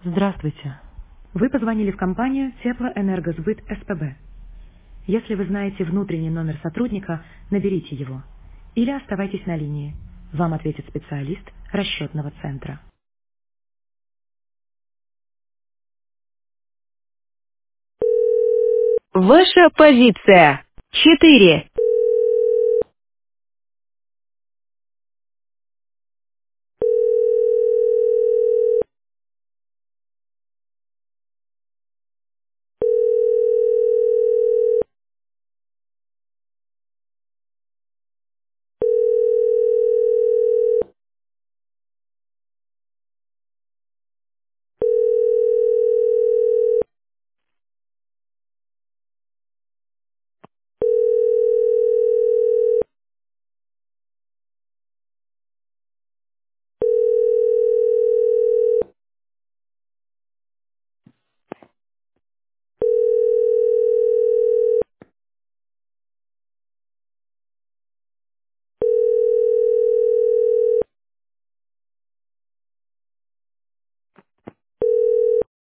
Здравствуйте. Вы позвонили в компанию Теплоэнергосбыт СПБ. Если вы знаете внутренний номер сотрудника, наберите его. Или оставайтесь на линии. Вам ответит специалист расчетного центра. Ваша позиция. 4.